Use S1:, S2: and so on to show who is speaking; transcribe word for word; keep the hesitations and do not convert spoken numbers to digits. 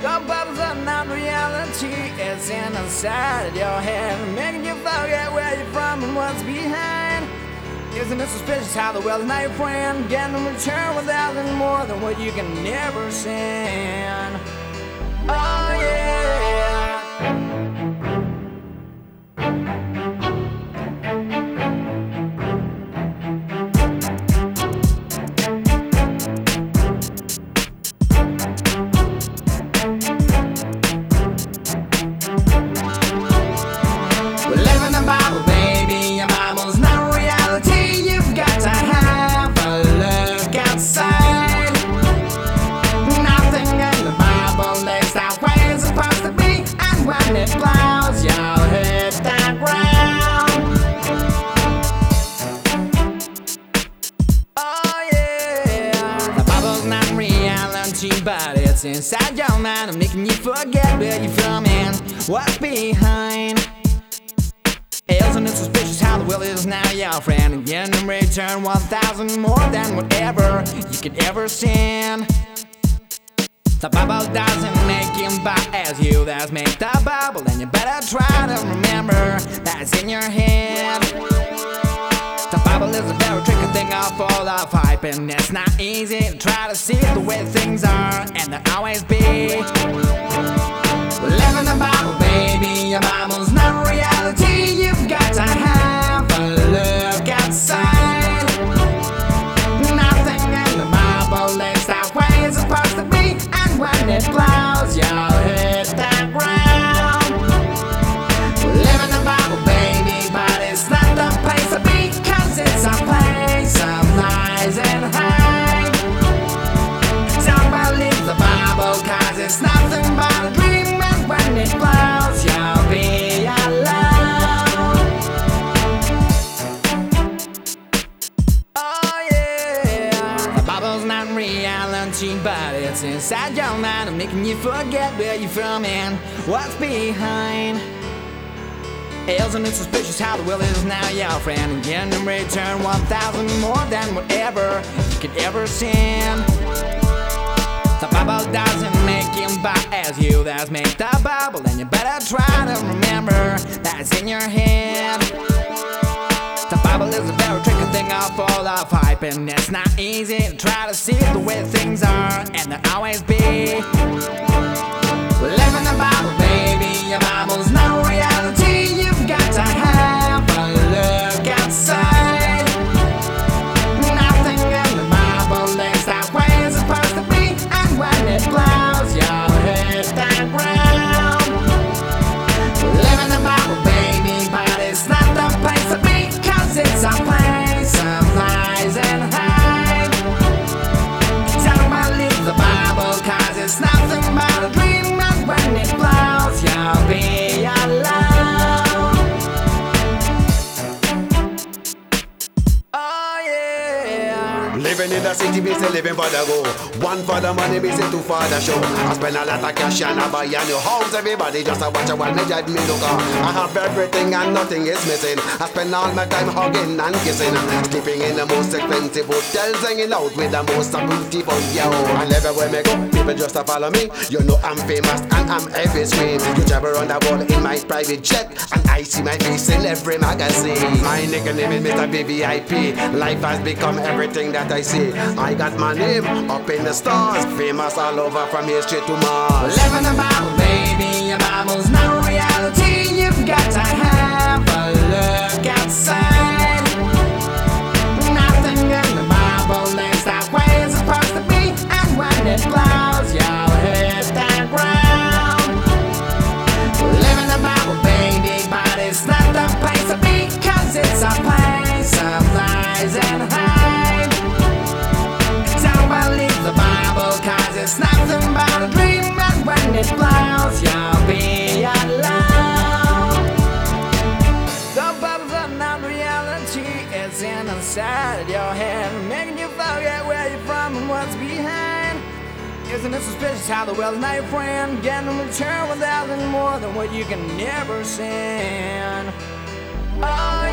S1: The bubbles are not reality, it's inside your head, making you forget where you're from and what's behind. Isn't it suspicious how the world is not your friend? Getting a return without any more than what you can never send. Oh yeah. We live in the Bible, baby. Your Bible's not reality. You've got to have a look outside. Nothing in the Bible lays out where it's supposed to be, and when it blows, you'll hit the ground. Oh yeah. The Bible's not reality, but it's inside your mind, and making you forget where you're from and what's behind. Isn't it suspicious how the world is now your friend, and in return one thousand more than whatever you could ever send? The Bible doesn't make you buy as you that's made the Bible, and you better try to remember that's in your head. The Bible is a very tricky thing, all full of hype, and it's not easy to try to see the way things are, and they'll always be. We live in the Bible, baby. Your Bible's not reality. You've got to have a look outside. Nothing in the Bible lays out where it's supposed to be, and when it blows, you'll hit the ground. We live in the Bible, baby, but it's not the place to be, 'cause it's a place of lies and hate. Don't believe the Bible, 'cause it's nothing but a dream, and when it blows, you'll be alone. Oh yeah. The Bible's not reality, but it's inside your mind, and making you forget where you're from and what's behind. Isn't it suspicious how the world is now your friend, and again in return one thousand more than whatever you could ever send? The Bible doesn't make you buy as you that's made the Bible, and you better try to remember that's in your head. The Bible is a very tricky thing, all full of hype, and it's not easy to try to see the way things are, and they'll always be. We live in the Bible, baby. Your Bible's not reality. You've got to have a look outside. Nothing in the Bible lays out where it's supposed to be, and when it blows, you'll hit the ground. We live in the Bible, baby, but it's not the place to be, 'cause it's a place of lies and hate. Don't believe the Bible, 'cause it's nothing but a dream, and when it blows, you'll be alone. Oh yeah.
S2: Living in the city, me say living for the go. One for the money, me say two for the show. I spend a lot of cash and I buy a new house. Everybody just a watch a while me drive me look on. I have everything and nothing is missing. I spend all my time hugging and kissing, sleeping in the most expensive hotels, hanging out with the most beautiful yo. And everywhere me go, people just a follow me. You know I'm famous and I'm every screen. You travel around the world in my private jet, and I see my face in every magazine. My nickname is Mister V V I P. Life has become everything that I see. I got my name up in the stars, famous all over from here straight to Mars.
S1: Live in the Bible, baby. Your Bible's not reality. You've got to have a look outside. Nothing in the Bible lays out where it's supposed to be, and when it blows, you'll hit the ground. We live in the Bible, baby, but it's not the place to be, 'cause it's a place of lies and hate. Don't believe the Bible, 'cause it's nothing but a dream, and when it blows, you'll be alone. The Bible's are not reality, it's inside your head, making you forget where you're from and what's behind. Isn't it suspicious how the world is not your friend, getting a return without any more than what you can never send? Oh